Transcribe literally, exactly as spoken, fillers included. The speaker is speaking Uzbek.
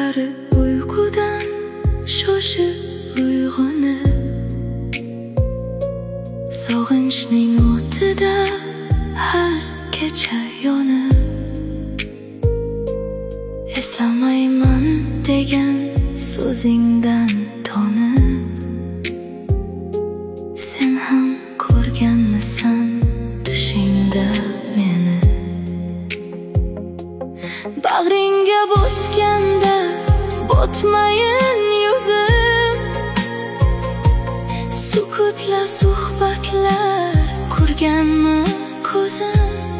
kechalari uyqudan shoshib uyg'onib, sog'inchning o'tida har kecha yonib, eslamayman degan so'zingdan tonib, sen ham ko'rganmisan tushingda meni? Bag'ringga bosganda botmayin yuzim, sukutla suhbatlar ko'rganmi ko'zim?